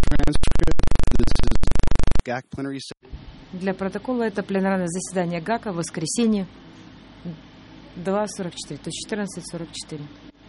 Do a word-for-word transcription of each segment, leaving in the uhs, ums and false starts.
Для протокола это пленарное заседание ГАКа в воскресенье два сорок четыре, то есть четырнадцать сорок четыре.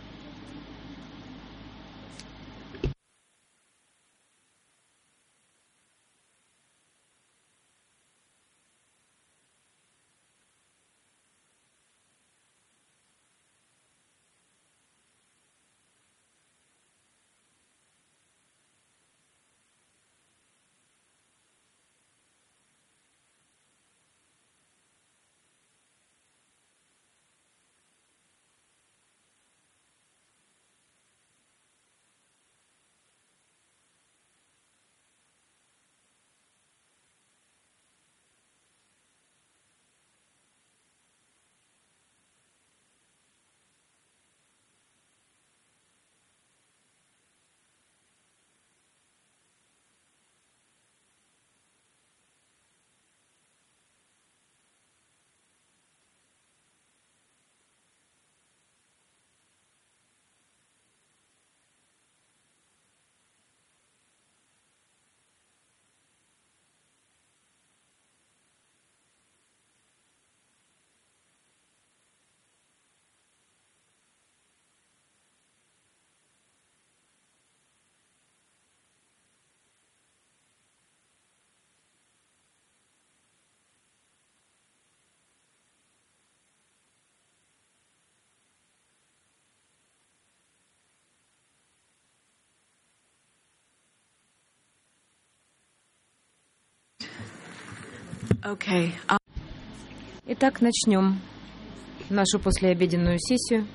Okay. Um... Итак, начнем нашу послеобеденную сессию.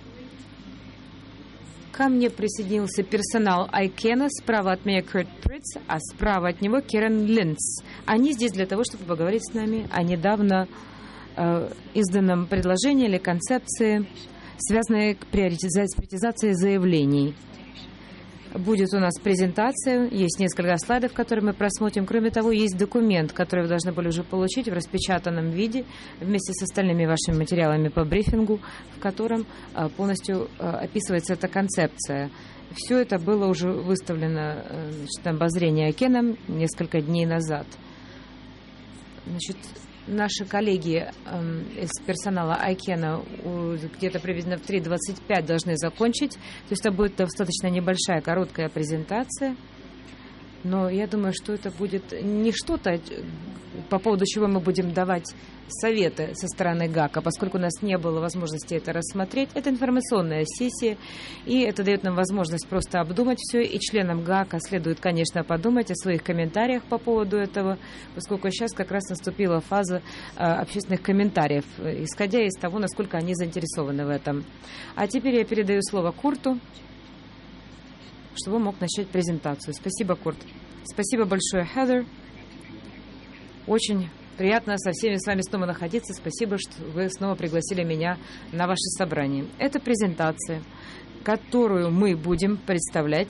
Ко мне присоединился персонал Айкена, справа от меня Курт Притц, а справа от него Керен Линц. Они здесь для того, чтобы поговорить с нами о недавно э, изданном предложении или концепции, связанной с приоритизацией заявлений. Будет у нас презентация, есть несколько слайдов, которые мы просмотрим. Кроме того, есть документ, который вы должны были уже получить в распечатанном виде вместе с остальными вашими материалами по брифингу, в котором полностью описывается эта концепция. Все это было уже выставлено, значит, на обозрение Айкеном несколько дней назад. Значит, наши коллеги э, из персонала Айкена где-то примерно в три двадцать пять должны закончить. То есть это будет достаточно небольшая, короткая презентация. Но я думаю, что это будет не что-то, по поводу чего мы будем давать советы со стороны ГАКа, поскольку у нас не было возможности это рассмотреть. Это информационная сессия, и это дает нам возможность просто обдумать все, и членам ГАКа следует, конечно, подумать о своих комментариях по поводу этого, поскольку сейчас как раз наступила фаза а, общественных комментариев, исходя из того, насколько они заинтересованы в этом. А теперь я передаю слово Курту, чтобы он мог начать презентацию. Спасибо, Курт. Спасибо большое, Хедер. Очень приятно со всеми с вами снова находиться. Спасибо, что вы снова пригласили меня на ваше собрание. Это презентация, которую мы будем представлять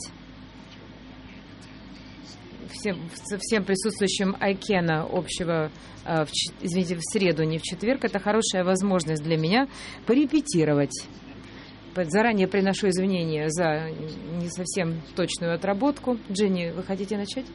всем, всем присутствующим Айкена общего, в, извините, в среду, не в четверг. Это хорошая возможность для меня порепетировать. Заранее приношу извинения за не совсем точную отработку. Дженни, вы хотите начать?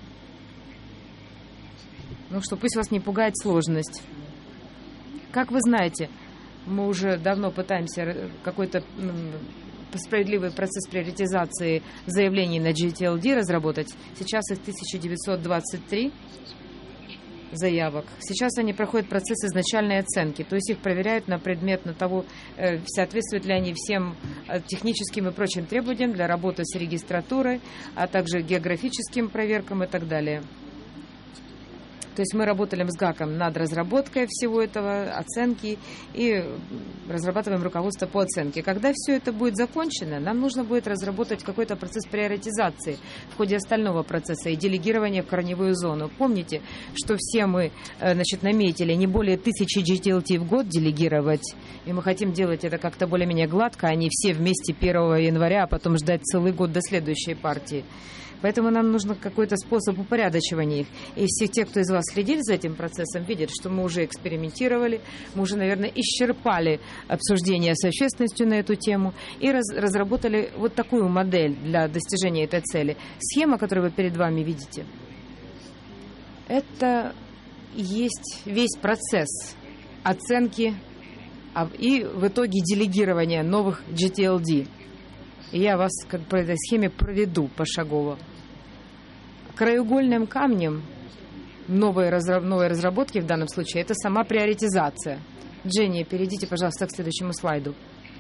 Ну что, пусть вас не пугает сложность. Как вы знаете, мы уже давно пытаемся какой-то справедливый процесс приоритизации заявлений на джи ти эл ди разработать. Сейчас их тысяча девятьсот двадцать три заявок. Сейчас они проходят процесс изначальной оценки, то есть их проверяют на предмет на того, соответствуют ли они всем техническим и прочим требованиям для работы с регистратурой, а также географическим проверкам и так далее. То есть мы работали с ГАКом над разработкой всего этого, оценки, и разрабатываем руководство по оценке. Когда все это будет закончено, нам нужно будет разработать какой-то процесс приоритизации в ходе остального процесса и делегирования в корневую зону. Помните, что все мы, значит, наметили не более тысячи джи ти эл ти в год делегировать, и мы хотим делать это как-то более-менее гладко, а не все вместе первого января, а потом ждать целый год до следующей партии. Поэтому нам нужен какой-то способ упорядочивания их. И все те, кто из вас следили за этим процессом, видят, что мы уже экспериментировали, мы уже, наверное, исчерпали обсуждение с общественностью на эту тему и раз, разработали вот такую модель для достижения этой цели. Схема, которую вы перед вами видите, это есть весь процесс оценки и в итоге делегирования новых джи ти эл ди. И я вас как по этой схеме проведу пошагово. Краеугольным камнем новой, разра... новой разработки в данном случае это сама приоритизация. Дженни, перейдите, пожалуйста, к следующему слайду.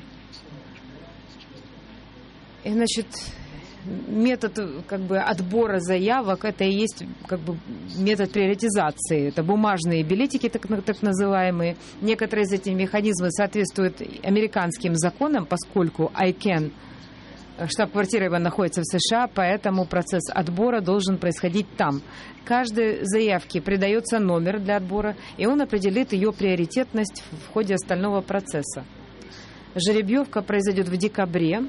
И, значит, метод как бы отбора заявок, это и есть как бы метод приоритизации. Это бумажные билетики, так, так называемые. Некоторые из этих механизмов соответствуют американским законам, поскольку ай кэн, штаб-квартира его находится в США, поэтому процесс отбора должен происходить там. Каждой заявке придается номер для отбора, и он определит ее приоритетность в ходе остального процесса. Жеребьевка произойдет в декабре.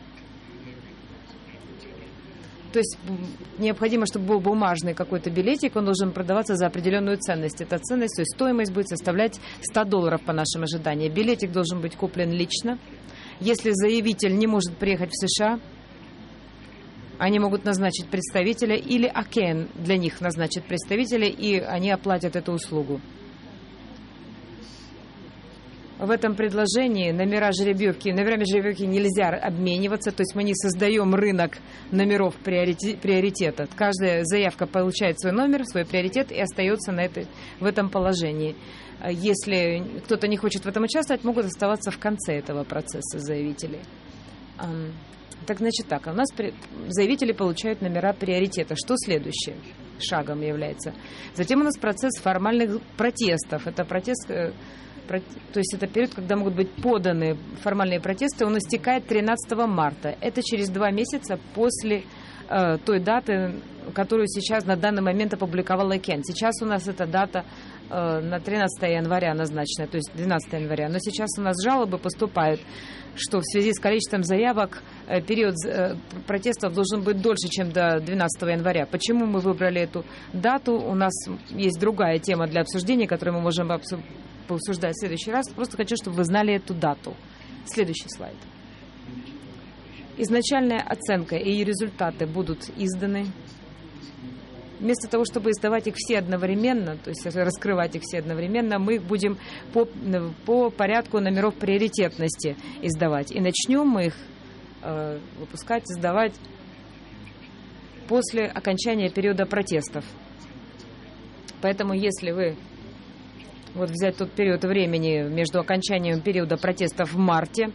То есть необходимо, чтобы был бумажный какой-то билетик, он должен продаваться за определенную ценность. Эта ценность, то есть стоимость будет составлять сто долларов по нашим ожиданиям. Билетик должен быть куплен лично. Если заявитель не может приехать в США, они могут назначить представителя, или эй кей эн для них назначит представителя, и они оплатят эту услугу. В этом предложении номера жеребьевки, номерами жеребьевки нельзя обмениваться, то есть мы не создаем рынок номеров приоритета. Каждая заявка получает свой номер, свой приоритет и остается на этой, в этом положении. Если кто-то не хочет в этом участвовать, могут оставаться в конце этого процесса заявители. Так, значит так, у нас заявители получают номера приоритета. Что следующее шагом является? Затем у нас процесс формальных протестов. Это протест, то есть это период, когда могут быть поданы формальные протесты, он истекает тринадцатого марта. Это через два месяца после э, той даты, которую сейчас на данный момент опубликовал ай кей эн. Сейчас у нас эта дата э, на тринадцатое января назначена, то есть двенадцатое января. Но сейчас у нас жалобы поступают, что в связи с количеством заявок э, период э, протестов должен быть дольше, чем до двенадцатого января. Почему мы выбрали эту дату? У нас есть другая тема для обсуждения, которую мы можем обсудить. Пообсуждать в следующий раз. Просто хочу, чтобы вы знали эту дату. Следующий слайд. Изначальная оценка и ее результаты будут изданы. Вместо того, чтобы издавать их все одновременно, то есть раскрывать их все одновременно, мы их будем по, по порядку номеров приоритетности издавать. И начнем мы их э, выпускать, издавать после окончания периода протестов. Поэтому, если вы вот взять тот период времени между окончанием периода протестов в марте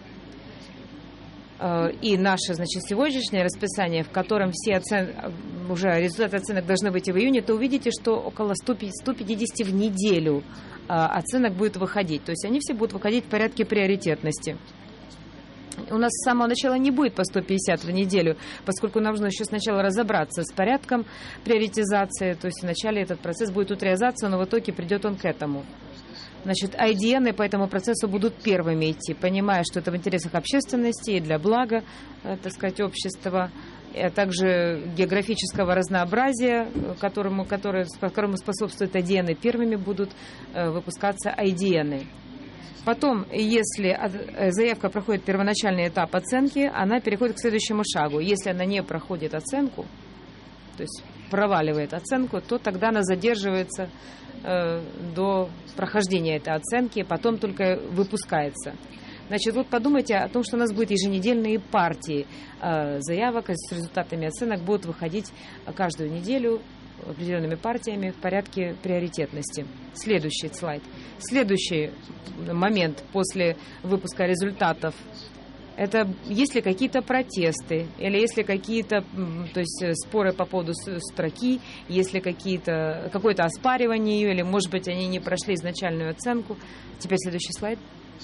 э, и наше, значит, сегодняшнее расписание, в котором все оцен... уже результаты оценок должны быть и в июне, то увидите, что около ста пятидесяти в неделю э, оценок будет выходить. То есть они все будут выходить в порядке приоритетности. У нас с самого начала не будет по сто пятьдесят в неделю, поскольку нам нужно еще сначала разобраться с порядком приоритизации, то есть вначале этот процесс будет утверждаться, но в итоге придет он к этому. Значит, ай ди эн по этому процессу будут первыми идти, понимая, что это в интересах общественности и для блага, так сказать, общества, а также географического разнообразия, которому, которое, которому способствует ай ди эн, первыми будут выпускаться ай ди эн. Потом, если заявка проходит первоначальный этап оценки, она переходит к следующему шагу. Если она не проходит оценку, то есть проваливает оценку, то тогда она задерживается э, до прохождения этой оценки, потом только выпускается. Значит, вот подумайте о том, что у нас будут еженедельные партии э, заявок с результатами оценок, будут выходить каждую неделю определенными партиями в порядке приоритетности. Следующий слайд. Следующий момент после выпуска результатов — это есть ли какие-то протесты, или есть ли какие-то, то есть споры по поводу строки, есть ли какие-то, какое-то оспаривание ее, или, может быть, они не прошли изначальную оценку. Теперь следующий слайд.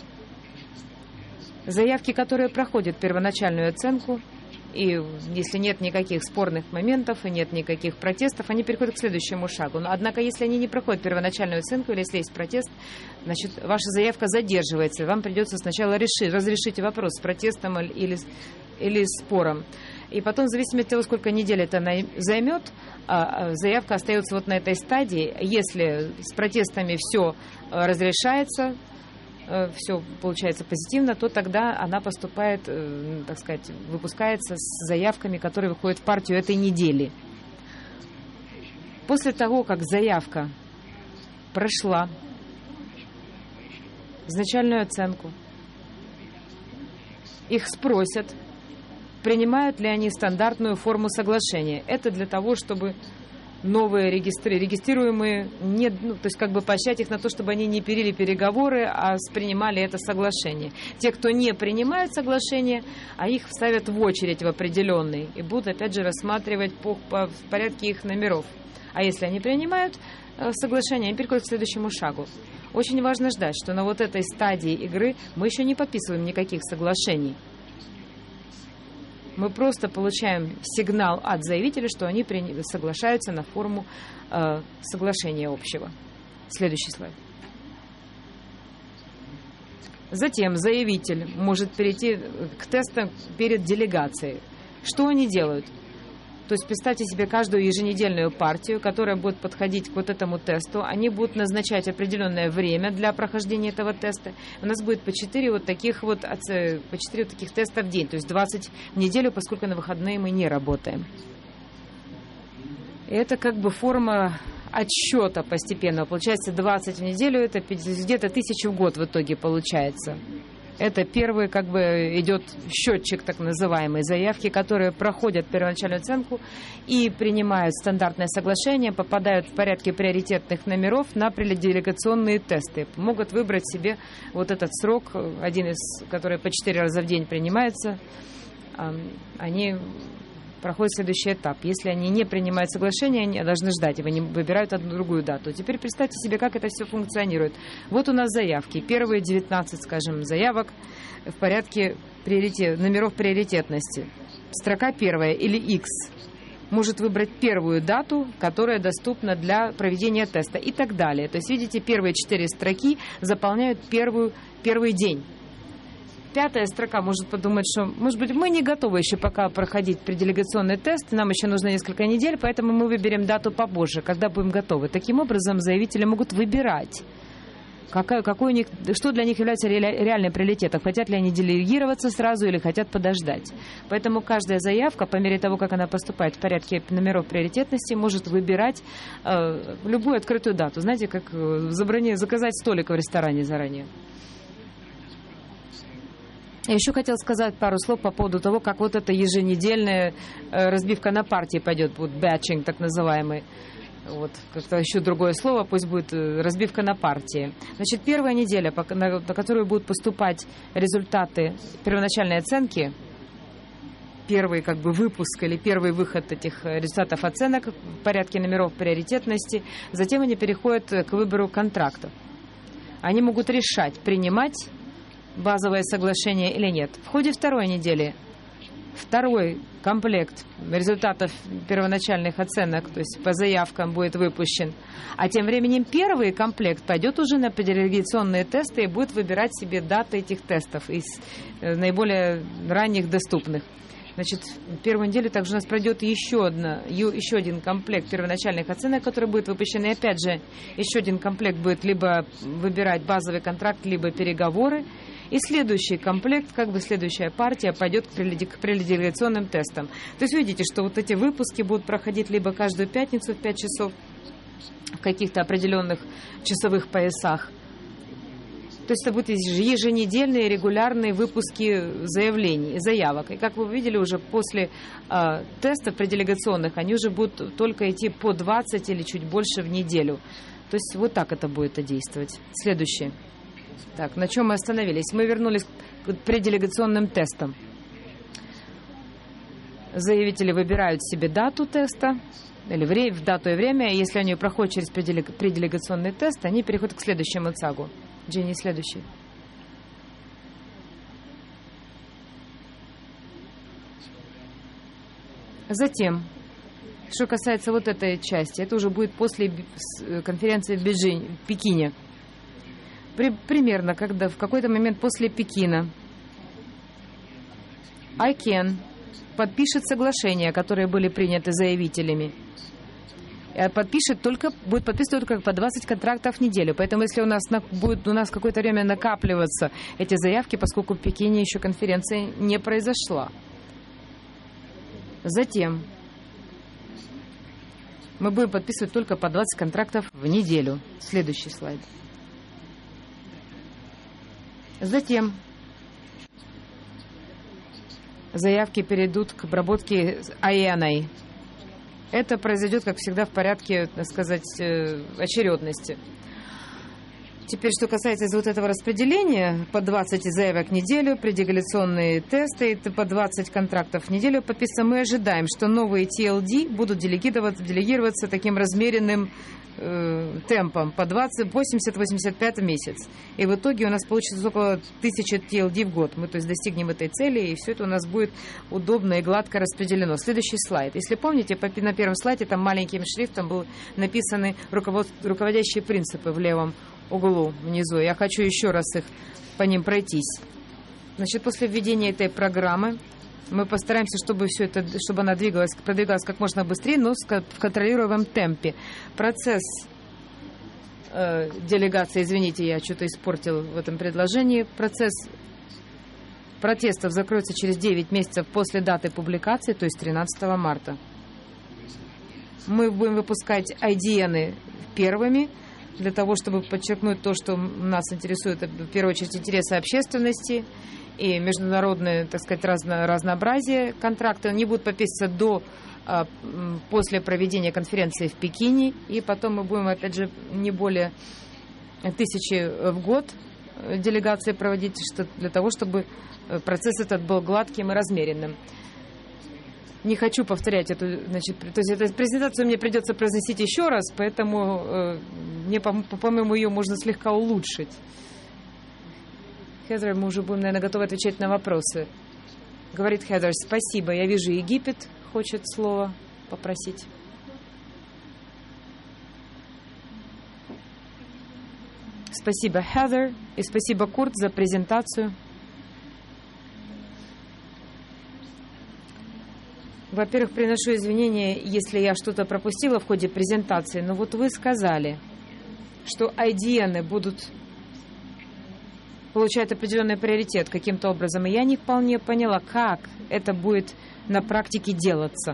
Заявки, которые проходят первоначальную оценку, и если нет никаких спорных моментов и нет никаких протестов, они переходят к следующему шагу. Но, однако, если они не проходят первоначальную оценку или если есть протест, значит, ваша заявка задерживается. Вам придется сначала решить, разрешить вопрос с протестом или или спором. И потом, в зависимости от того, сколько недель это займет, заявка остается вот на этой стадии. Если с протестами все разрешается, все получается позитивно, то тогда она поступает, так сказать, выпускается с заявками, которые выходят в партию этой недели. После того, как заявка прошла изначальную оценку, их спросят, принимают ли они стандартную форму соглашения. Это для того, чтобы новые регистри, регистрируемые, не, ну, то есть как бы поощрять их на то, чтобы они не перили переговоры, а принимали это соглашение. Те, кто не принимают соглашение, а их вставят в очередь в определенный и будут опять же рассматривать по, по, в порядке их номеров. А если они принимают э, соглашение, они переходят к следующему шагу. Очень важно ждать, что на вот этой стадии игры мы еще не подписываем никаких соглашений. Мы просто получаем сигнал от заявителя, что они соглашаются на форму э, соглашения общего. Следующий слайд. Затем заявитель может перейти к тестам перед делегацией. Что они делают? То есть представьте себе каждую еженедельную партию, которая будет подходить к вот этому тесту. Они будут назначать определенное время для прохождения этого теста. У нас будет по четыре вот таких вот, по четыре вот таких теста в день, то есть двадцать в неделю, поскольку на выходные мы не работаем. И это как бы форма отсчета постепенного. Получается двадцать в неделю, это где-то тысяча в год в итоге получается. Это первый, как бы, идет счетчик, так называемый, заявки, которые проходят первоначальную оценку и принимают стандартное соглашение, попадают в порядке приоритетных номеров на делегационные тесты. Могут выбрать себе вот этот срок, один из, который по четыре раза в день принимается, они проходит следующий этап. Если они не принимают соглашение, они должны ждать, и они выбирают одну другую дату. Теперь представьте себе, как это все функционирует. Вот у нас заявки. Первые девятнадцать, скажем, заявок в порядке приоритет, номеров приоритетности. Строка первая или X может выбрать первую дату, которая доступна для проведения теста и так далее. То есть, видите, первые четыре строки заполняют первую, первый день. Пятая строка может подумать, что, может быть, мы не готовы еще пока проходить пределегационный тест, нам еще нужно несколько недель, поэтому мы выберем дату попозже, когда будем готовы. Таким образом, заявители могут выбирать, какой, какой у них, что для них является реальным приоритетом. Хотят ли они делегироваться сразу или хотят подождать. Поэтому каждая заявка, по мере того, как она поступает в порядке номеров приоритетности, может выбирать э, любую открытую дату. Знаете, как забрани, заказать столик в ресторане заранее. Я еще хотел сказать пару слов по поводу того, как вот эта еженедельная э, разбивка на партии пойдет, вот batching так называемый. Вот, как-то еще другое слово, пусть будет э, разбивка на партии. Значит, первая неделя, по, на, на которую будут поступать результаты первоначальной оценки, первый как бы выпуск или первый выход этих результатов оценок в порядке номеров приоритетности, затем они переходят к выбору контрактов. Они могут решать, принимать базовое соглашение или нет. В ходе второй недели второй комплект результатов первоначальных оценок, то есть по заявкам, будет выпущен. А тем временем первый комплект пойдет уже на делегационные тесты и будет выбирать себе даты этих тестов из наиболее ранних доступных. Значит, в первую неделю также у нас пройдет еще, одна, еще один комплект первоначальных оценок, который будет выпущен. И опять же, еще один комплект будет либо выбирать базовый контракт, либо переговоры. И следующий комплект, как бы следующая партия, пойдет к пределегационным тестам. То есть видите, что вот эти выпуски будут проходить либо каждую пятницу в пять часов в каких-то определенных часовых поясах. То есть это будут еженедельные регулярные выпуски заявлений, заявок. И как вы видели, уже после э, тестов пределегационных они уже будут только идти по двадцать или чуть больше в неделю. То есть вот так это будет действовать. Следующее. Так, на чем мы остановились? Мы вернулись к пределегационным тестам. Заявители выбирают себе дату теста, или время, в дату и время. Если они проходят через пределегационный тест, они переходят к следующему ЦАГу. Дженни, следующий. Затем, что касается вот этой части, это уже будет после конференции в Бейджине, в Пекине. При, примерно, когда в какой-то момент после Пекина ICANN подпишет соглашения, которые были приняты заявителями. Подпишет только, будет подписывать только по двадцать контрактов в неделю. Поэтому если у нас на, будет у нас какое-то время накапливаться эти заявки, поскольку в Пекине еще конференция не произошла. Затем мы будем подписывать только по двадцать контрактов в неделю. Следующий слайд. Затем заявки перейдут к обработке ай эн эй. Это произойдет, как всегда, в порядке, так сказать, очередности. Теперь, что касается вот этого распределения, по двадцать заявок в неделю, предделегационные тесты, по двадцать контрактов в неделю подписано, мы ожидаем, что новые ти эл ди будут делегироваться, делегироваться таким размеренным э, темпом по двадцать, восемьдесят восемьдесят пять в месяц. И в итоге у нас получится около тысячи ти эл ди в год. Мы, то есть, достигнем этой цели, и все это у нас будет удобно и гладко распределено. Следующий слайд. Если помните, на первом слайде там маленьким шрифтом были написаны руководящие принципы в левом углу внизу. Я хочу еще раз их по ним пройтись. Значит, после введения этой программы мы постараемся, чтобы все это, чтобы она двигалась, продвигалась как можно быстрее, но в контролируемом темпе. Процесс э, делегации, извините, я что-то испортил в этом предложении. Процесс протестов закроется через девять месяцев после даты публикации, то есть тринадцатого марта. Мы будем выпускать ай ди эн первыми, для того, чтобы подчеркнуть то, что нас интересует, в первую очередь, интересы общественности и международное, так сказать, разно, разнообразие. Контракты не будут подписываться до, а, после проведения конференции в Пекине, и потом мы будем, опять же, не более тысячи в год делегации проводить, что, для того, чтобы процесс этот был гладким и размеренным. Не хочу повторять эту, значит, то есть эту презентацию мне придется произносить еще раз, поэтому э, мне, по-моему, ее можно слегка улучшить. Хедер, мы уже будем, наверное, готовы отвечать на вопросы. Говорит Хедер, спасибо. Я вижу, Египет хочет слово попросить. Спасибо, Хедер, и спасибо, Курт, за презентацию. Во-первых, приношу извинения, если я что-то пропустила в ходе презентации, но вот вы сказали, что ай ди эн будут получать определенный приоритет каким-то образом, и я не вполне поняла, как это будет на практике делаться.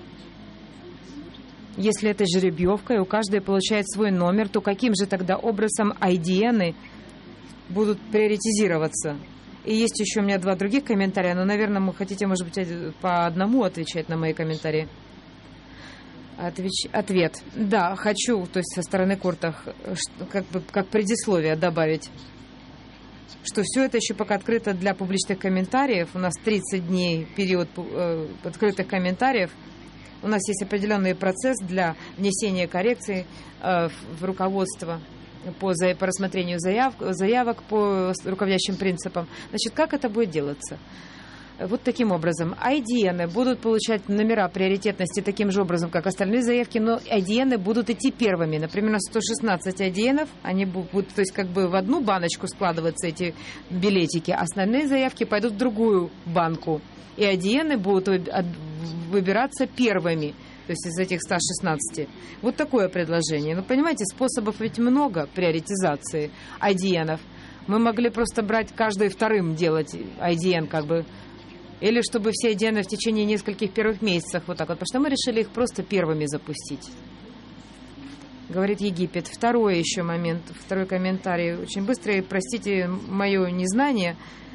Если это жеребьевка, и у каждой получает свой номер, то каким же тогда образом ай ди эн будут приоритизироваться? И есть еще у меня два других комментария, но, наверное, вы хотите, может быть, по одному отвечать на мои комментарии. Отвеч... Ответ. Да, хочу, то есть со стороны Курта, как бы, как предисловие добавить, что все это еще пока открыто для публичных комментариев. У нас тридцать дней период э, открытых комментариев. У нас есть определенный процесс для внесения коррекций э, в руководство по, за, по рассмотрению заяв, заявок по руководящим принципам. Значит, как это будет делаться? Вот таким образом. ай ди эн будут получать номера приоритетности таким же образом, как остальные заявки, но ай ди эн будут идти первыми. Например, на сто шестнадцать ай ди эн, они будут, то есть как бы в одну баночку складываться эти билетики, а остальные заявки пойдут в другую банку. И ай ди эн будут выбираться первыми. То есть из этих ста шестнадцати. Вот такое предложение. Но понимаете, способов ведь много приоритизации ай ди эн. Мы могли просто брать каждый вторым делать ай ди эн как бы. Или чтобы все ай ди эн в течение нескольких первых месяцев вот так вот. Потому что мы решили их просто первыми запустить. Говорит Египет. Второй еще момент, второй комментарий. Очень быстро, и простите мое незнание.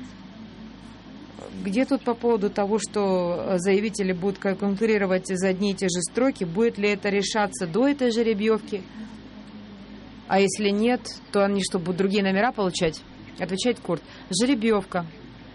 Где тут по поводу того, что заявители будут конкурировать за одни и те же строки, будет ли это решаться до этой жеребьевки? А если нет, то они что, будут другие номера получать? Отвечает Курт. Жеребьевка.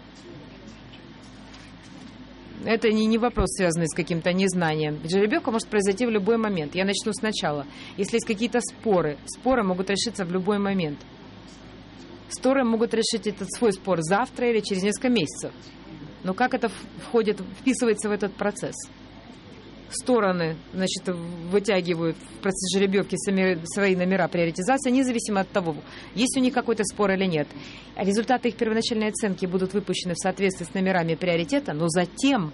Это не, не вопрос, связанный с каким-то незнанием. Жеребьевка может произойти в любой момент. Я начну сначала. Если есть какие-то споры, споры могут решиться в любой момент. Споры могут решить этот свой спор завтра или через несколько месяцев. Но как это входит, вписывается в этот процесс? стороны, значит, вытягивают в процессе жеребьевки свои номера приоритизации, независимо от того, есть у них какой-то спор или нет. Результаты их первоначальной оценки будут выпущены в соответствии с номерами приоритета, но затем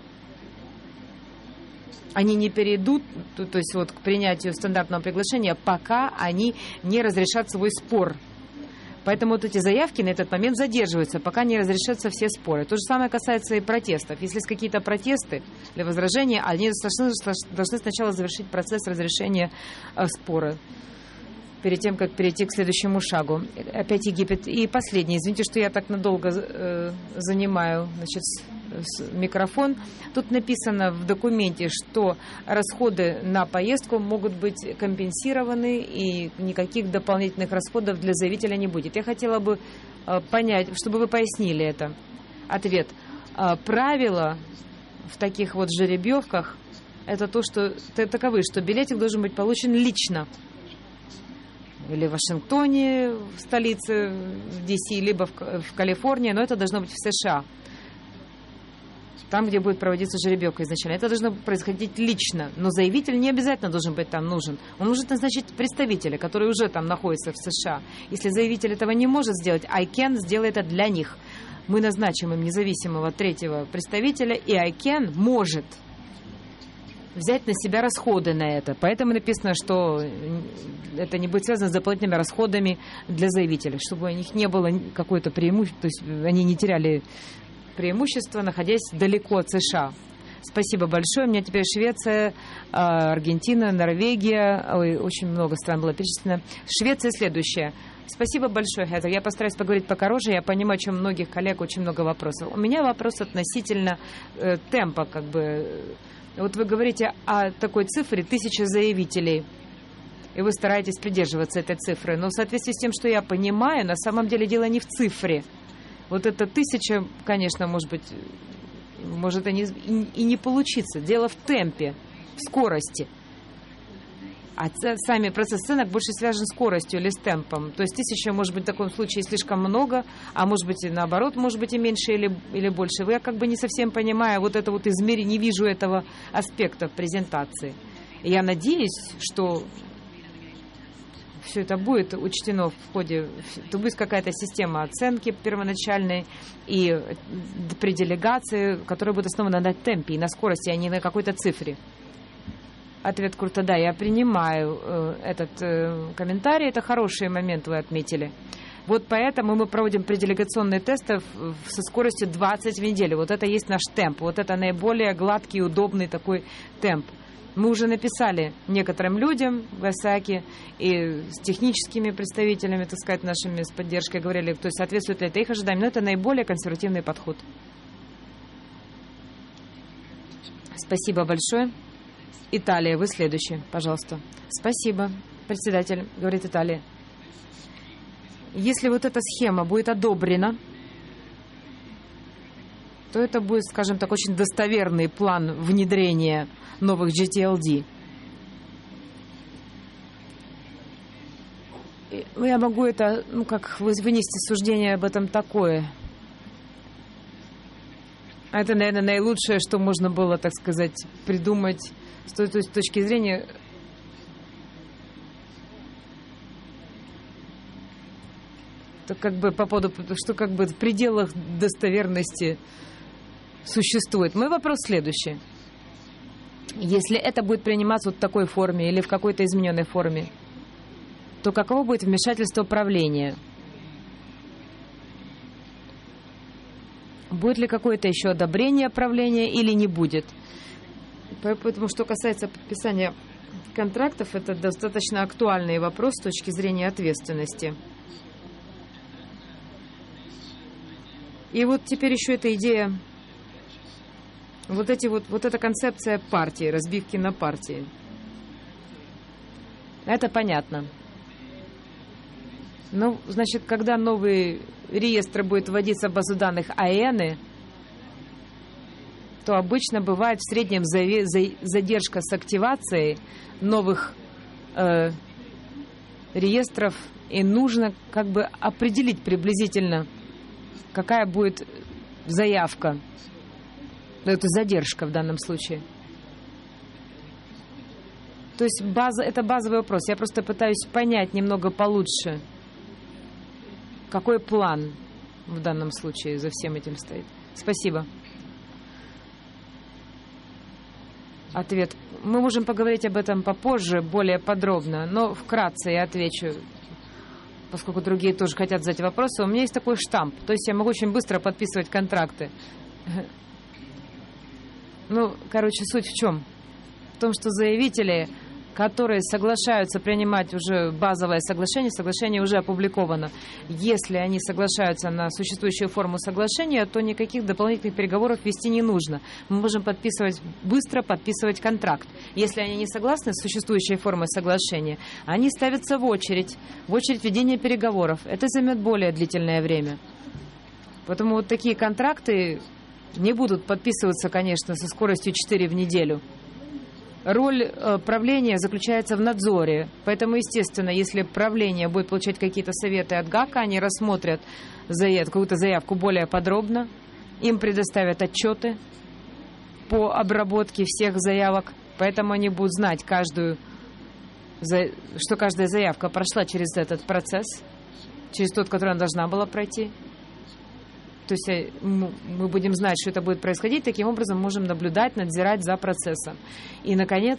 они не перейдут, то, то есть вот к принятию стандартного приглашения, пока они не разрешат свой спор. Поэтому вот эти заявки на этот момент задерживаются, пока не разрешатся все споры. То же самое касается и протестов. Если есть какие-то протесты для возражения, они должны, должны сначала завершить процесс разрешения э, спора перед тем, как перейти к следующему шагу. Опять Египет. И последний. Извините, что я так надолго э, занимаю, значит, микрофон. Тут написано в документе, что расходы на поездку могут быть компенсированы и никаких дополнительных расходов для заявителя не будет. Я хотела бы э, понять, чтобы вы пояснили это. Ответ. Э, правила в таких вот жеребьевках это то, что таковы, что билетик должен быть получен лично. Или в Вашингтоне, в столице, в Ди Си, либо в, в Калифорнии, но это должно быть в США. Там, где будет проводиться жеребьевка изначально. Это должно происходить лично, но заявитель не обязательно должен быть там нужен. Он может назначить представителя, который уже там находится в США. Если заявитель этого не может сделать, ай кэн сделает это для них. Мы назначим им независимого третьего представителя, и ай кэн может взять на себя расходы на это. Поэтому написано, что это не будет связано с дополнительными расходами для заявителей, чтобы у них не было какое-то преимущество, то есть они не теряли преимущество, находясь далеко от США. Спасибо большое. У меня теперь Швеция, Аргентина, Норвегия. Ой, очень много стран было перечислено. Швеция следующая. Спасибо большое, Хэтер. Я постараюсь поговорить покороче. Я понимаю, что у многих коллег очень много вопросов. У меня вопрос относительно э, темпа, как бы. Вот вы говорите о такой цифре тысяча заявителей, и вы стараетесь придерживаться этой цифры. Но в соответствии с тем, что я понимаю, на самом деле дело не в цифре. Вот эта тысяча, конечно, может быть, может и не, и не получиться. Дело в темпе, в скорости. А сами процесс оценок больше связан с скоростью или с темпом. То есть тысяча, может быть, в таком случае слишком много, а может быть и наоборот, может быть и меньше или, или больше. Я как бы не совсем понимаю вот это вот измерение, не вижу этого аспекта в презентации. И я надеюсь, что все это будет учтено в ходе, то будет какая-то система оценки первоначальной и при делегации, которая будет основана на темпе и на скорости, а не на какой-то цифре. Ответ Курта: да, я принимаю э, этот э, комментарий. Это хороший момент вы отметили. Вот поэтому мы проводим пределегационные тесты со скоростью двадцать в неделю. Вот это есть наш темп. Вот это наиболее гладкий и удобный такой темп. Мы уже написали некоторым людям в ОСАКе и с техническими представителями, так сказать, нашими с поддержкой говорили, то есть соответствует ли это их ожиданиям. Но это наиболее консервативный подход. Спасибо большое. Италия, вы следующий, пожалуйста. Спасибо, председатель, говорит Италия. Если вот эта схема будет одобрена, то это будет, скажем так, очень достоверный план внедрения новых джи ти эл ди. Я могу это, ну, как вынести суждение об этом такое. Это, наверное, наилучшее, что можно было, так сказать, придумать с той, той, с точки зрения то как бы по поводу, что как бы в пределах достоверности существует. Мой вопрос следующий. Если это будет приниматься вот в такой форме или в какой-то измененной форме, то каково будет вмешательство правления? Будет ли какое-то еще одобрение правления или не будет? Поэтому, что касается подписания контрактов, это достаточно актуальный вопрос с точки зрения ответственности. И вот теперь еще эта идея, вот, эти вот, вот эта концепция партии, разбивки на партии. Это понятно. Ну, значит, когда новый реестр будет вводиться в базу данных АЭНы, то обычно бывает в среднем задержка с активацией новых э, реестров, и нужно как бы определить приблизительно, какая будет заявка. Это задержка в данном случае. То есть база, это базовый вопрос. Я просто пытаюсь понять немного получше, какой план в данном случае за всем этим стоит. Спасибо. Ответ. Мы можем поговорить об этом попозже, более подробно, но вкратце я отвечу, поскольку другие тоже хотят задать вопросы. У меня есть такой штамп, то есть я могу очень быстро подписывать контракты. Ну, короче, суть в чем? В том, что заявители, которые соглашаются принимать уже базовое соглашение, соглашение уже опубликовано. Если они соглашаются на существующую форму соглашения, то никаких дополнительных переговоров вести не нужно. Мы можем подписывать быстро, подписывать контракт. Если они не согласны с существующей формой соглашения, они ставятся в очередь, в очередь ведения переговоров. Это займет более длительное время. Поэтому вот такие контракты не будут подписываться, конечно, со скоростью четыре в неделю. Роль э, правления заключается в надзоре. Поэтому, естественно, если правление будет получать какие-то советы от ГАКа, они рассмотрят заяв, какую-то заявку более подробно, им предоставят отчеты по обработке всех заявок. Поэтому они будут знать, каждую, что каждая заявка прошла через этот процесс, через тот, который она должна была пройти. То есть мы будем знать, что это будет происходить, таким образом можем наблюдать, надзирать за процессом. И, наконец,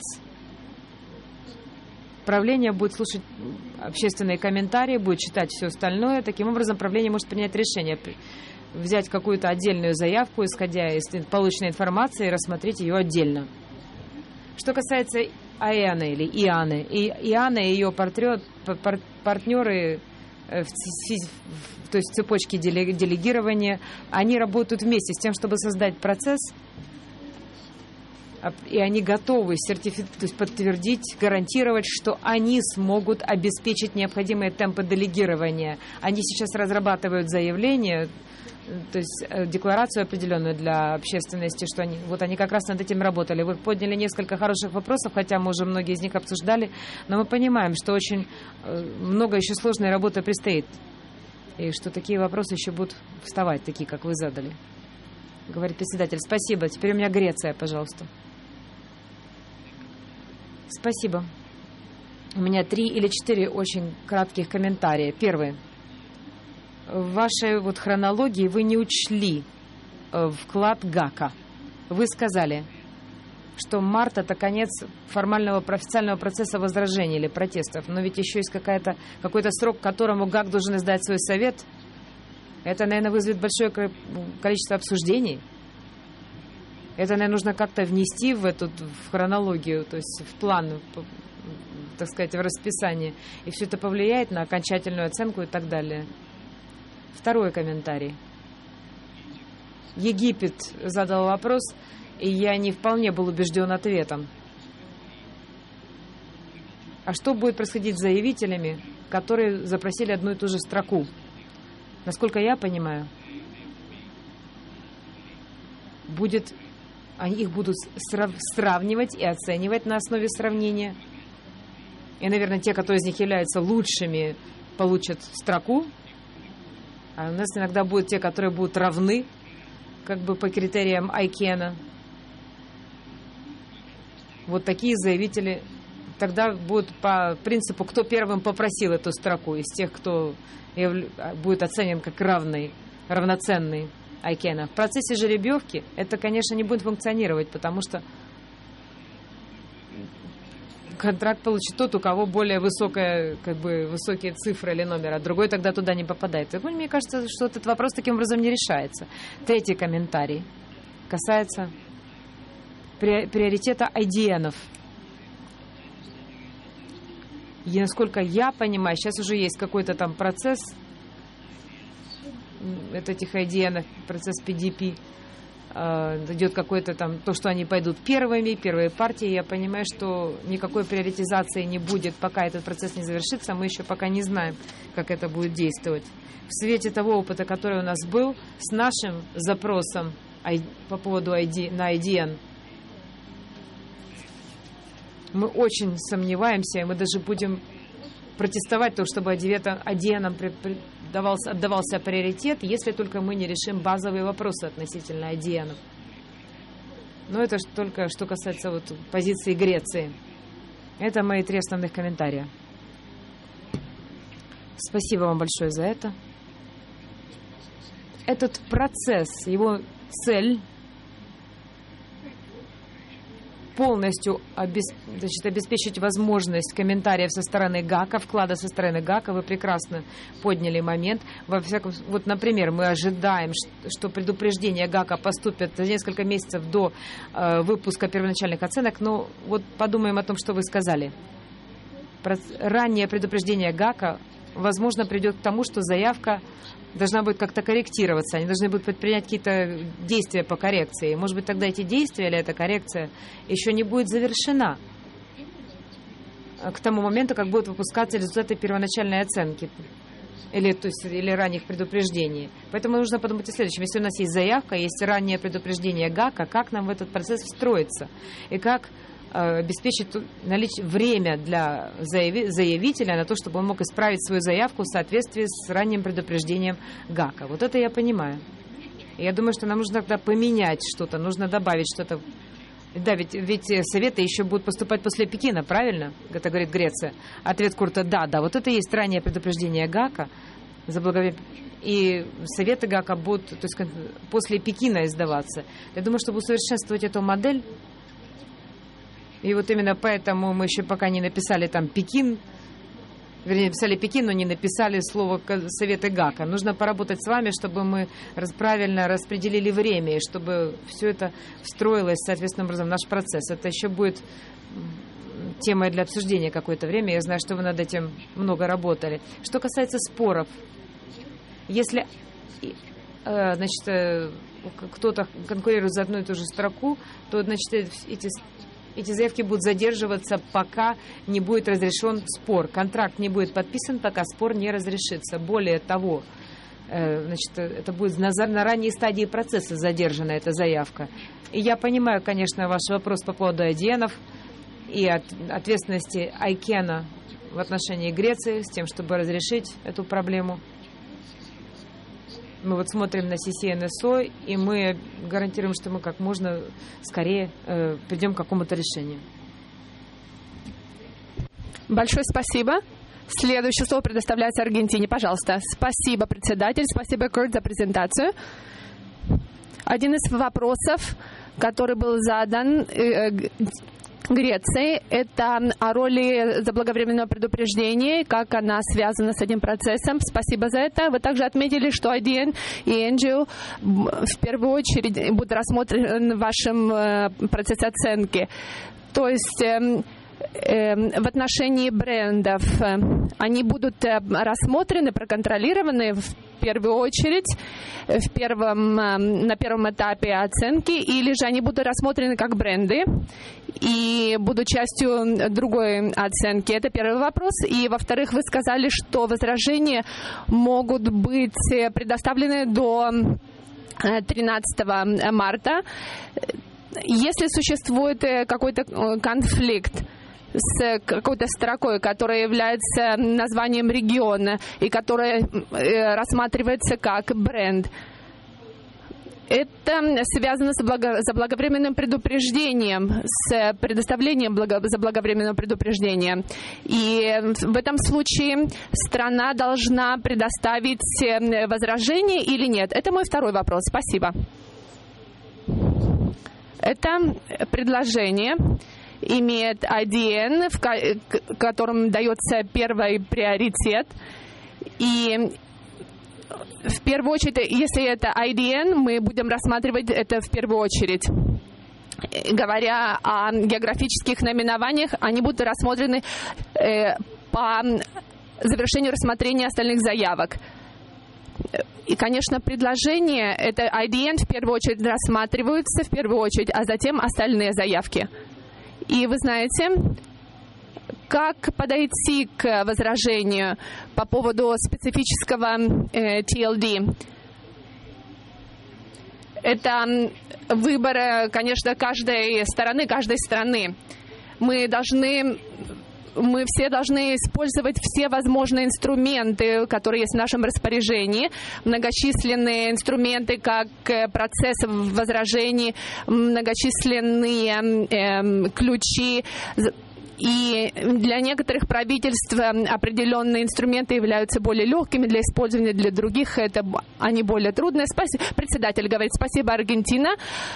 правление будет слушать общественные комментарии, будет читать все остальное. Таким образом, правление может принять решение, взять какую-то отдельную заявку, исходя из полученной информации, и рассмотреть ее отдельно. Что касается Аэны или Ианы, и Иана и ее партнеры, в то есть цепочки делегирования, они работают вместе с тем, чтобы создать процесс, и они готовы сертифи... то есть подтвердить, гарантировать, что они смогут обеспечить необходимые темпы делегирования. Они сейчас разрабатывают заявление, то есть декларацию определенную для общественности, что они, вот они как раз над этим работали. Вы подняли несколько хороших вопросов, хотя мы уже многие из них обсуждали, но мы понимаем, что очень много еще сложной работы предстоит. И что такие вопросы еще будут вставать, такие, как вы задали. Говорит председатель. Спасибо. Теперь у меня Греция, пожалуйста. Спасибо. У меня три или четыре очень кратких комментария. Первый. В вашей вот хронологии вы не учли вклад ГАКа. Вы сказали, что март — это конец формального официального процесса возражений или протестов. Но ведь еще есть какая-то, какой-то срок, к которому ГАК должен издать свой совет. Это, наверное, вызовет большое количество обсуждений. Это, наверное, нужно как-то внести в эту в хронологию, то есть в план, так сказать, в расписание. И все это повлияет на окончательную оценку и так далее. Второй комментарий. Египет задал вопрос, и я не вполне был убежден ответом. А что будет происходить с заявителями, которые запросили одну и ту же строку? Насколько я понимаю, будет, они их будут срав, сравнивать и оценивать на основе сравнения. И, наверное, те, которые из них являются лучшими, получат строку. А у нас иногда будут те, которые будут равны, как бы по критериям Айкена. Вот такие заявители тогда будут по принципу, кто первым попросил эту строку, из тех, кто будет оценен как равный, равноценный Айкена. В процессе жеребьевки это, конечно, не будет функционировать, потому что контракт получит тот, у кого более высокая, как бы, высокие цифры или номер, а другой тогда туда не попадает. И, мне кажется, что этот вопрос таким образом не решается. Третий комментарий касается приоритета айдиенов. И, насколько я понимаю, сейчас уже есть какой-то там процесс этих айдиенов, процесс пи ди пи. Идет какой-то там, то, что они пойдут первыми, первые партии. Я понимаю, что никакой приоритизации не будет, пока этот процесс не завершится. Мы еще пока не знаем, как это будет действовать. В свете того опыта, который у нас был, с нашим запросом по поводу ай ди, на ай ди эн, мы очень сомневаемся, и мы даже будем протестовать то, чтобы ай ди эн-ам отдавался, отдавался приоритет, если только мы не решим базовые вопросы относительно ай ди эн-ов. Но это только что касается вот позиции Греции. Это мои три основных комментария. Спасибо вам большое за это. Этот процесс, его цель полностью обес... Значит, обеспечить возможность комментариев со стороны ГАКа, вклада со стороны ГАКа. Вы прекрасно подняли момент. Во всяком... Вот, например, мы ожидаем, что предупреждения ГАКа поступят за несколько месяцев до э, выпуска первоначальных оценок. Но вот подумаем о том, что вы сказали. Про... Раннее предупреждение ГАКа, возможно, придет к тому, что заявка должна будет как-то корректироваться. Они должны будут предпринять какие-то действия по коррекции. Может быть, тогда эти действия или эта коррекция еще не будет завершена к тому моменту, как будут выпускаться результаты первоначальной оценки или, то есть, или ранних предупреждений. Поэтому нужно подумать о следующем. Если у нас есть заявка, есть раннее предупреждение ГАКа, как нам в этот процесс встроиться и как обеспечить наличие время для заяви, заявителя на то, чтобы он мог исправить свою заявку в соответствии с ранним предупреждением ГАКа. Вот это я понимаю. И я думаю, что нам нужно тогда поменять что-то, нужно добавить что-то. Да, ведь, ведь советы еще будут поступать после Пекина, правильно? Это говорит Греция. Ответ Курта: да, да, вот это и есть раннее предупреждение ГАКа. И советы ГАКа будут, то есть, после Пекина издаваться. Я думаю, чтобы усовершенствовать эту модель, и вот именно поэтому мы еще пока не написали там Пекин, вернее, написали Пекин, но не написали слово советы ГАКа. Нужно поработать с вами, чтобы мы правильно распределили время, и чтобы все это встроилось соответственным образом в наш процесс. Это еще будет темой для обсуждения какое-то время. Я знаю, что вы над этим много работали. Что касается споров, если значит, кто-то конкурирует за одну и ту же строку, то, значит, эти Эти заявки будут задерживаться, пока не будет разрешен спор. Контракт не будет подписан, пока спор не разрешится. Более того, значит, это будет на, на ранней стадии процесса задержана эта заявка. И я понимаю, конечно, ваш вопрос по поводу айдиенов и от, ответственности Айкена в отношении Греции с тем, чтобы разрешить эту проблему. Мы вот смотрим на си си эн эс о, и мы гарантируем, что мы как можно скорее э, придем к какому-то решению. Большое спасибо. Следующее слово предоставляется Аргентине. Пожалуйста. Спасибо, председатель. Спасибо, Курт, за презентацию. Один из вопросов, который был задан э, Греции, это о роли заблаговременного предупреждения, как она связана с этим процессом. Спасибо за это. Вы также отметили, что ай ди эн и эн джи о в первую очередь будут рассмотрены в вашем процессе оценки. То есть в отношении брендов они будут рассмотрены, проконтролированы в первую очередь в первом, на первом этапе оценки, или же они будут рассмотрены как бренды и будут частью другой оценки? Это первый вопрос. И, во-вторых, вы сказали, что возражения могут быть предоставлены до тринадцатого марта. Если существует какой-то конфликт с какой-то строкой, которая является названием региона и которая рассматривается как бренд, это связано с благо, заблаговременным предупреждением, с предоставлением благо, заблаговременного предупреждения. И в этом случае страна должна предоставить возражение или нет? Это мой второй вопрос. Спасибо. Это предложение имеет ай ди эн, в котором дается первый приоритет. И в первую очередь, если это ай ди эн, мы будем рассматривать это в первую очередь. Говоря о географических наименованиях, они будут рассмотрены э, по завершению рассмотрения остальных заявок. И, конечно, предложения, это ай ди эн в первую очередь рассматриваются, в первую очередь, а затем остальные заявки. И вы знаете, как подойти к возражению по поводу специфического э, ти эл ди. Это выбор, конечно, каждой стороны, каждой страны. Мы должны... Мы все должны использовать все возможные инструменты, которые есть в нашем распоряжении. Многочисленные инструменты, как процесс возражений, многочисленные э, ключи, И для некоторых правительств определенные инструменты являются более легкими для использования, для других это они более трудные. Спасибо. Председатель говорит: спасибо, Аргентина.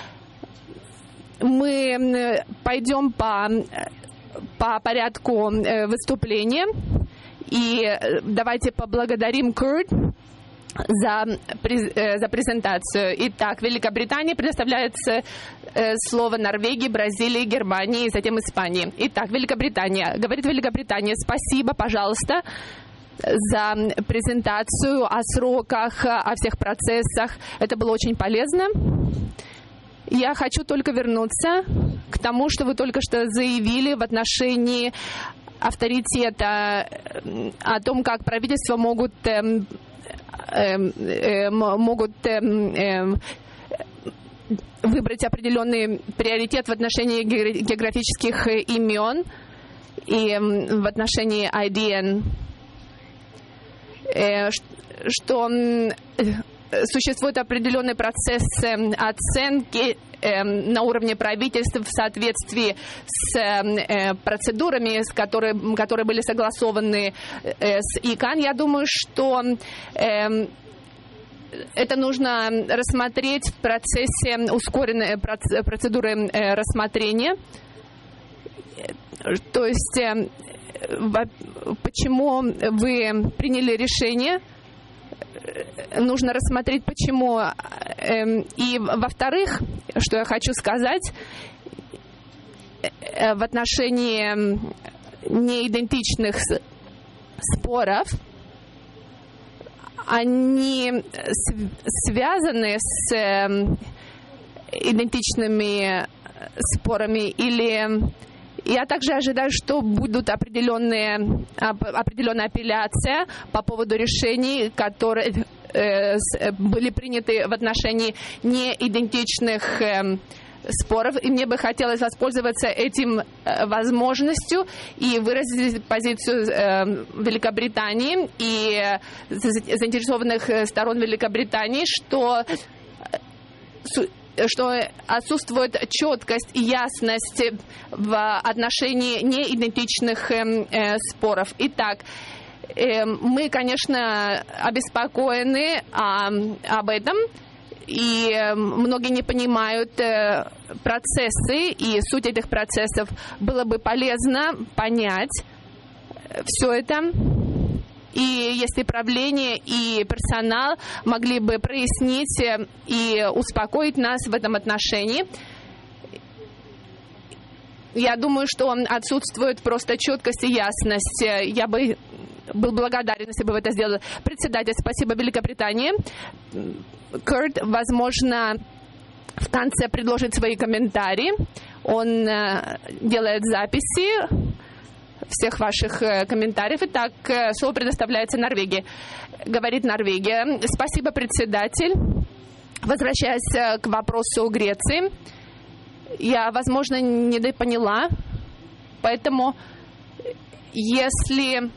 Мы пойдем по, по порядку выступления. И давайте поблагодарим Курт за, за презентацию. Итак, Великобритания предоставляется слово Норвегии, Бразилии, Германии и затем Испании. Итак, Великобритания. Говорит Великобритания: спасибо, пожалуйста, за презентацию о сроках, о всех процессах. Это было очень полезно. Я хочу только вернуться к тому, что вы только что заявили в отношении авторитета, о том, как правительства могут, э, э, могут э, выбрать определенный приоритет в отношении географических имен и в отношении ай ди эн, э, что существует определенный процесс оценки на уровне правительств в соответствии с процедурами, которые, которые были согласованы с ИКАН. Я думаю, что это нужно рассмотреть в процессе ускоренной процедуры рассмотрения. То есть, почему вы приняли решение, нужно рассмотреть, почему. И, во-вторых, что я хочу сказать, в отношении неидентичных споров, они связаны с идентичными спорами, или я также ожидаю, что будут определенные, определенная апелляция по поводу решений, которые э, были приняты в отношении неидентичных э, споров. И мне бы хотелось воспользоваться этим э, возможностью и выразить позицию э, Великобритании и э, заинтересованных сторон Великобритании, что э, что отсутствует четкость и ясность в отношении неидентичных э, споров. Итак, э, мы, конечно, обеспокоены а, об этом, и э, многие не понимают э, процессы и суть этих процессов. Было бы полезно понять все это. И если правление и персонал могли бы прояснить и успокоить нас в этом отношении. Я думаю, что отсутствует просто четкость и ясность. Я бы был благодарен, если бы вы это сделали. Председатель, спасибо, Великобритании. Курт, возможно, в конце предложит свои комментарии. Он делает записи всех ваших э, комментариев. Итак, э, слово предоставляется Норвегии. Говорит Норвегия. Спасибо, председатель. Возвращаясь э, к вопросу Греции, я, возможно, не допоняла, поэтому если,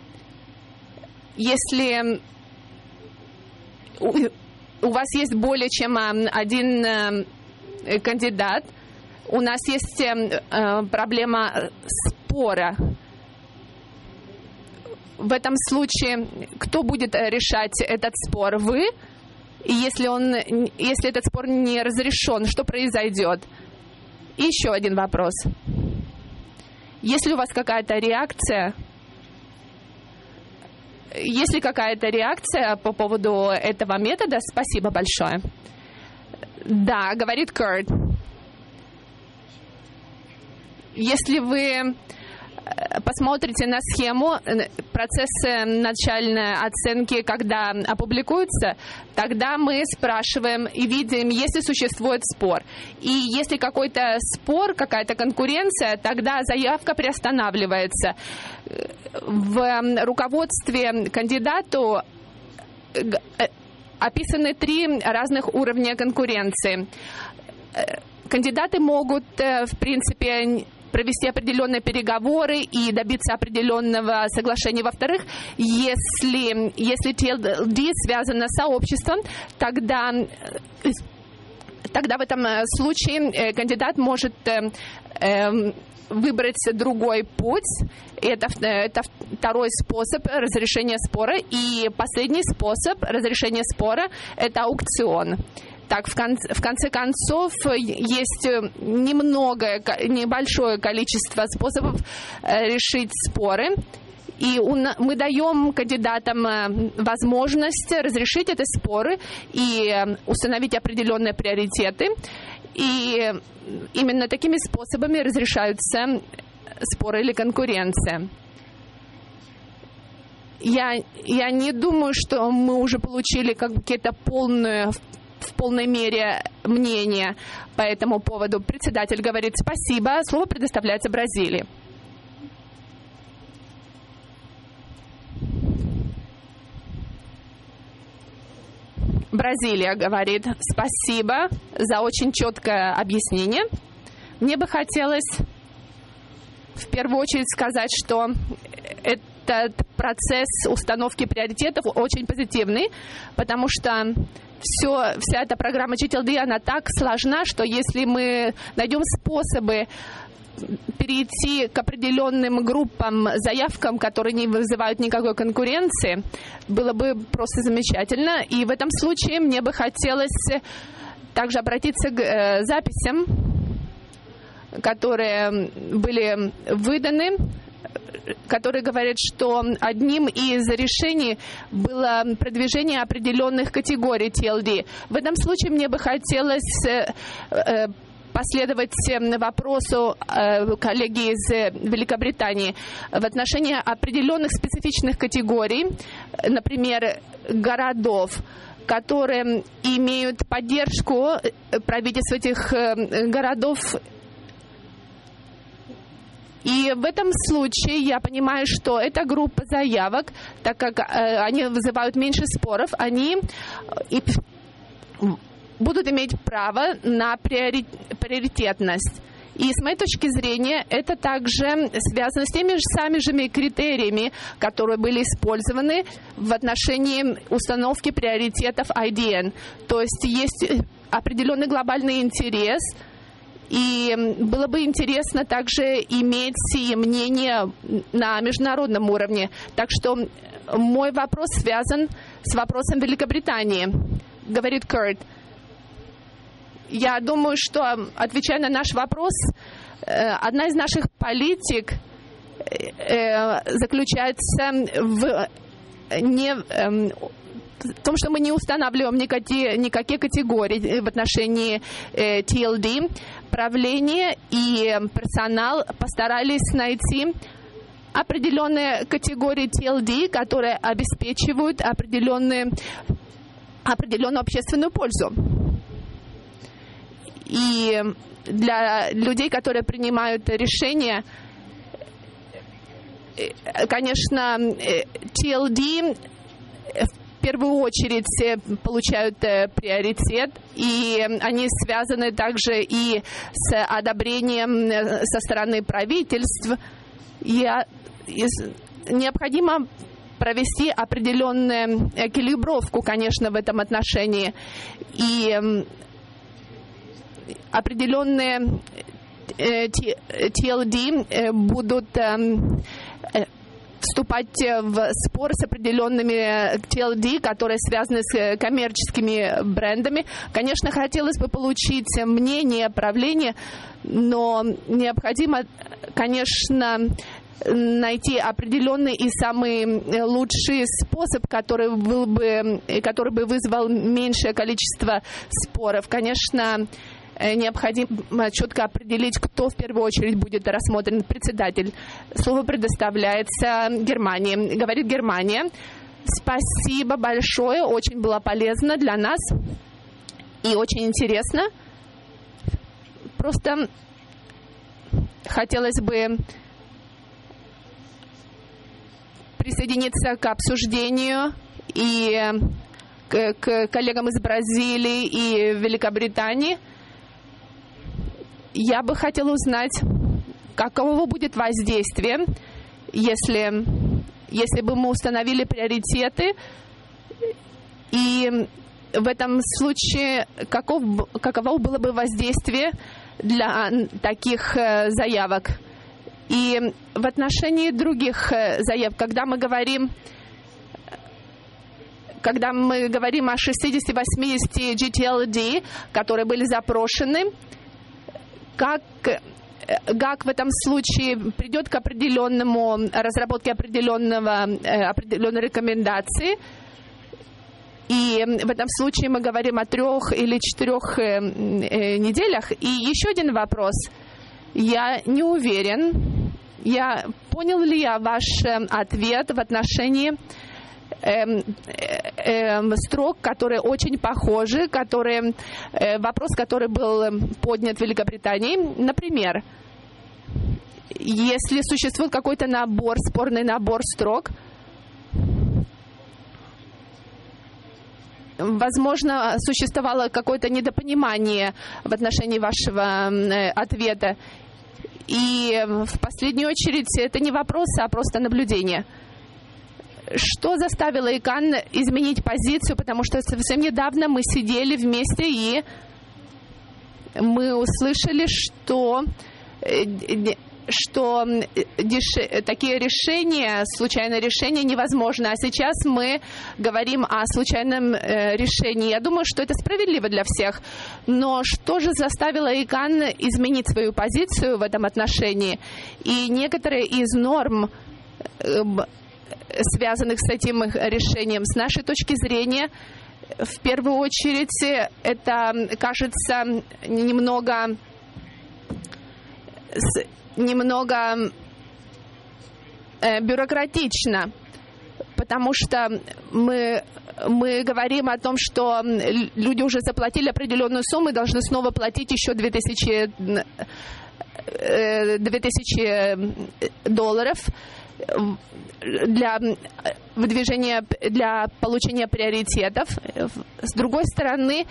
если у, у вас есть более чем один э, кандидат, у нас есть э, проблема спора. В этом случае кто будет решать этот спор? Вы? И если, он, если этот спор не разрешен, что произойдет? И еще один вопрос. Есть ли у вас какая-то реакция? Есть ли какая-то реакция по поводу этого метода? Спасибо большое. Да, говорит Курт. Если вы посмотрите на схему, процесс начальной оценки, когда опубликуется, тогда мы спрашиваем и видим, если существует спор. И если какой-то спор, какая-то конкуренция, тогда заявка приостанавливается. В руководстве кандидату описаны три разных уровня конкуренции. Кандидаты могут, в принципе, провести определенные переговоры и добиться определенного соглашения. Во-вторых, если, если ти эл ди связано с сообществом, тогда, тогда в этом случае кандидат может выбрать другой путь. Это, это второй способ разрешения спора. И последний способ разрешения спора – это аукцион. Так, в конце, в конце концов, есть немного, небольшое количество способов решить споры. И мы даем кандидатам возможность разрешить эти споры и установить определенные приоритеты. И именно такими способами разрешаются споры или конкуренция. Я, я не думаю, что мы уже получили какие-то полные, в полной мере мнение по этому поводу. Председатель говорит спасибо. Слово предоставляется Бразилии. Бразилия говорит спасибо за очень четкое объяснение. Мне бы хотелось в первую очередь сказать, что этот процесс установки приоритетов очень позитивный, потому что все, вся эта программа джи ти эл ди, она так сложна, что если мы найдем способы перейти к определенным группам, заявкам, которые не вызывают никакой конкуренции, было бы просто замечательно. И в этом случае мне бы хотелось также обратиться к э, записям, которые были выданы, которые говорят, что одним из решений было продвижение определенных категорий ти эл ди. В этом случае мне бы хотелось э, э, последовать вопросу э, коллеги из Великобритании в отношении определенных специфичных категорий, например, городов, которые имеют поддержку правительств этих э, городов. И в этом случае я понимаю, что эта группа заявок, так как э, они вызывают меньше споров, они и будут иметь право на приоритетность. И с моей точки зрения, это также связано с теми же самыми же критериями, которые были использованы в отношении установки приоритетов ай ди эн. То есть есть определенный глобальный интерес, и было бы интересно также иметь и мнение на международном уровне. Так что мой вопрос связан с вопросом Великобритании. Говорит Курт. Я думаю, что, отвечая на наш вопрос, одна из наших политик заключается в, не, в том, что мы не устанавливаем никакие, никакие категории в отношении ти эл ди. Правление и персонал постарались найти определенные категории ти эл ди, которые обеспечивают определенную, определенную общественную пользу. И для людей, которые принимают решения, конечно, ти эл ди в первую очередь получают приоритет, и они связаны также и с одобрением со стороны правительств. И необходимо провести определенную эквилибровку, конечно, в этом отношении. И определенные ти эл ди будут вступать в спор с определенными ти эл ди, которые связаны с коммерческими брендами. Конечно, хотелось бы получить мнение правления, но необходимо, конечно, найти определенный и самый лучший способ, который был бы, который бы вызвал меньшее количество споров. Конечно, необходимо четко определить, кто в первую очередь будет рассмотрен. Председатель. Слово предоставляется Германии. Говорит Германия. Спасибо большое. Очень было полезно для нас и очень интересно. Просто хотелось бы присоединиться к обсуждению и к, к коллегам из Бразилии и Великобритании. Я бы хотела узнать, каково будет воздействие, если, если бы мы установили приоритеты, и в этом случае каков, каково было бы воздействие для таких заявок. И в отношении других заявок, когда мы говорим, когда мы говорим о шестидесяти-восьмидесяти джи ти эл ди, которые были запрошены, как, как в этом случае придет к определенному разработке определенного, определенной рекомендации. И в этом случае мы говорим о трех или четырех неделях. И еще один вопрос. Я не уверен, я понял ли я ваш ответ в отношении Эм, эм, строк, которые очень похожи, которые, э, вопрос, который был поднят в Великобритании. Например, если существует какой-то набор, спорный набор строк, возможно, существовало какое-то недопонимание в отношении вашего э, ответа. И в последнюю очередь это не вопрос, а просто наблюдение. Что заставило ИКАН изменить позицию? Потому что совсем недавно мы сидели вместе и мы услышали, что, что такие решения, случайные решения невозможно. А сейчас мы говорим о случайном решении. Я думаю, что это справедливо для всех. Но что же заставило ИКАН изменить свою позицию в этом отношении? И некоторые из норм, связанных с этим решением, с нашей точки зрения, в первую очередь, это кажется немного, немного бюрократично, потому что мы, мы говорим о том, что люди уже заплатили определенную сумму и должны снова платить еще две тысячи долларов для выдвижения, для получения приоритетов. С другой стороны,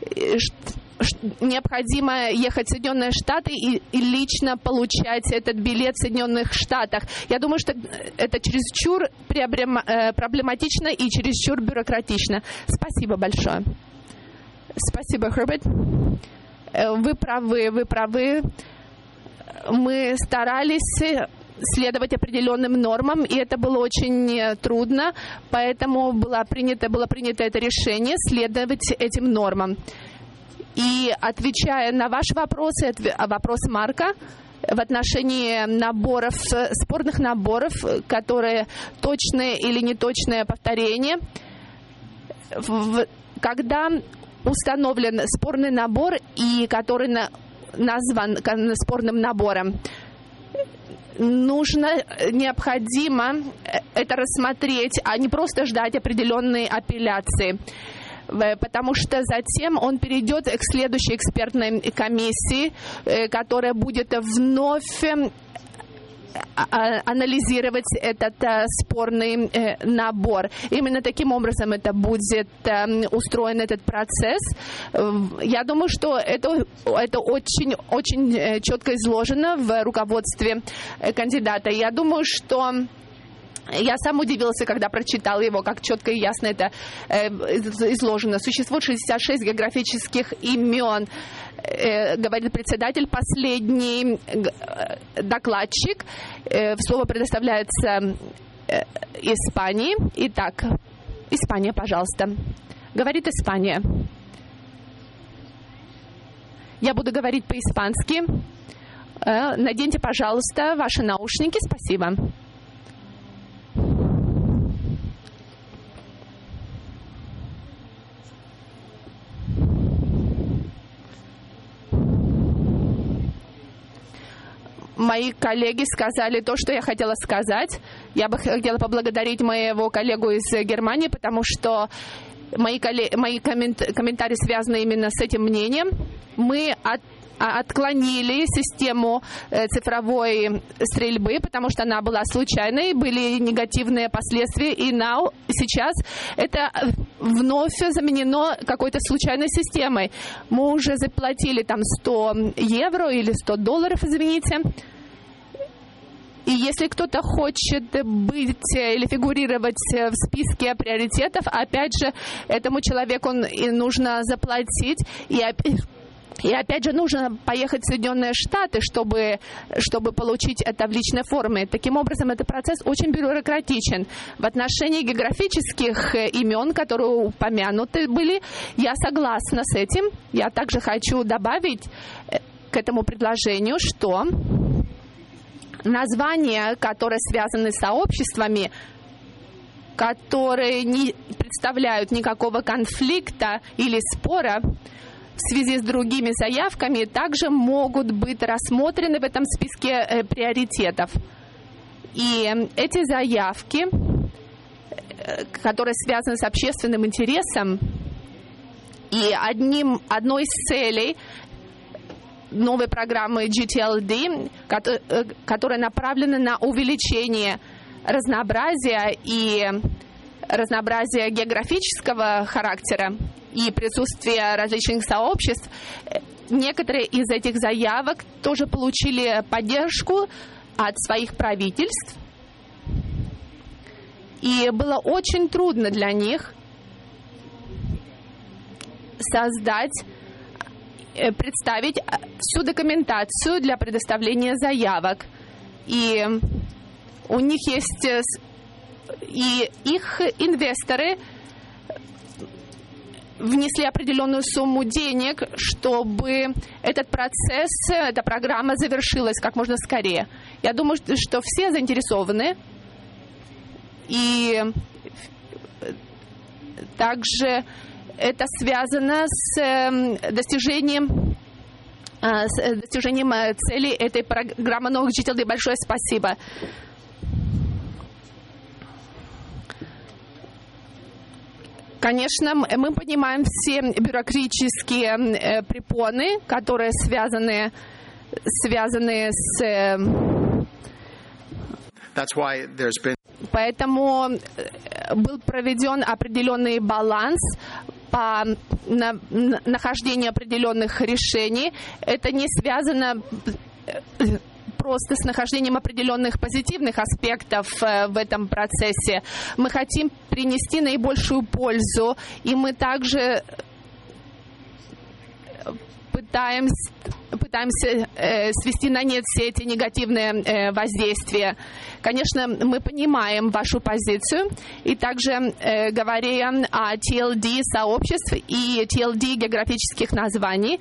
необходимо ехать в Соединенные Штаты и, и лично получать этот билет в Соединенных Штатах. Я думаю, что это чересчур проблематично и чересчур бюрократично. Спасибо большое. Спасибо, Херберт. Вы правы, вы правы. Мы старались следовать определенным нормам, и это было очень трудно, поэтому было принято, было принято это решение следовать этим нормам. И отвечая на ваш вопрос, вопрос Марка, в отношении наборов, спорных наборов, которые точные или неточное повторение, когда установлен спорный набор и который назван спорным набором, нужно, необходимо это рассмотреть, а не просто ждать определенной апелляции. Потому что затем он перейдет к следующей экспертной комиссии, которая будет вновь анализировать этот спорный набор. Именно таким образом это будет устроен этот процесс. Я думаю, что это, это очень, очень четко изложено в руководстве кандидата. Я думаю, что я сам удивился, когда прочитал его, как четко и ясно это э, изложено. Существует шестьдесят шесть географических имен, э, говорит председатель. Последний э, докладчик. Э, слово предоставляется э, Испании. Итак, Испания, пожалуйста. Говорит Испания. Я буду говорить по-испански. Э, наденьте, пожалуйста, ваши наушники. Спасибо. Мои коллеги сказали то, что я хотела сказать. Я бы хотела поблагодарить моего коллегу из Германии, потому что мои, коллеги, мои коммент, комментарии связаны именно с этим мнением. Мы от, отклонили систему цифровой стрельбы, потому что она была случайной, были негативные последствия, и now, сейчас это вновь заменено какой-то случайной системой. Мы уже заплатили там сто евро или сто долларов, извините. И если кто-то хочет быть или фигурировать в списке приоритетов, опять же, этому человеку нужно заплатить. И И опять же, нужно поехать в Соединенные Штаты, чтобы, чтобы получить это в личной форме. Таким образом, этот процесс очень бюрократичен. В отношении географических имен, которые упомянуты были, я согласна с этим. Я также хочу добавить к этому предложению, что названия, которые связаны с сообществами, которые не представляют никакого конфликта или спора, в связи с другими заявками, также могут быть рассмотрены в этом списке э, приоритетов. И эти заявки, э, которые связаны с общественным интересом, и одним, одной из целей новой программы джи ти эл ди, которая направлена на увеличение разнообразия и разнообразия географического характера и присутствия различных сообществ, некоторые из этих заявок тоже получили поддержку от своих правительств. И было очень трудно для них создать, представить всю документацию для предоставления заявок. И у них есть, и их инвесторы внесли определенную сумму денег, чтобы этот процесс, эта программа завершилась как можно скорее. Я думаю, что все заинтересованы. И также это связано с достижением, с достижением цели этой программы новых жителей. Большое спасибо. Конечно, мы понимаем все бюрократические препоны, которые связаны, связаны с... That's why there's been... Поэтому был проведен определенный баланс по на, на, нахождению определенных решений. Это не связано просто с нахождением определенных позитивных аспектов в этом процессе. Мы хотим принести наибольшую пользу, и мы также пытаемся, пытаемся э, свести на нет все эти негативные э, воздействия. Конечно, мы понимаем вашу позицию, и также э, говоря о ти эл ди сообществ и ти эл ди географических названий,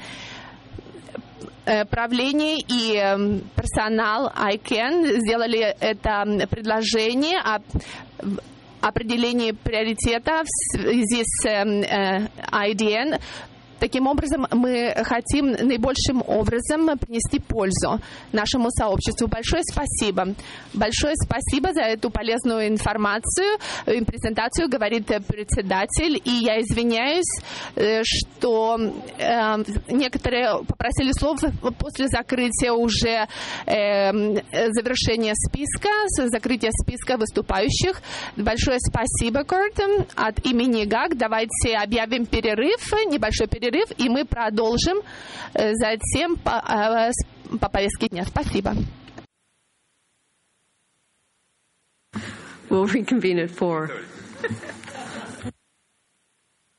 правление и персонал ай кей эн сделали это предложение о определении приоритета в связи с ай ди эн. Таким образом, мы хотим наибольшим образом принести пользу нашему сообществу. Большое спасибо. Большое спасибо за эту полезную информацию и презентацию, говорит председатель. И я извиняюсь, что э, некоторые попросили слов после закрытия уже э, завершения списка, закрытия списка выступающих. Большое спасибо, Курт, от имени ГАГ. Давайте объявим перерыв, небольшой перерыв. И мы продолжим затем по, по повестке дня. Спасибо. We'll reconvene at four.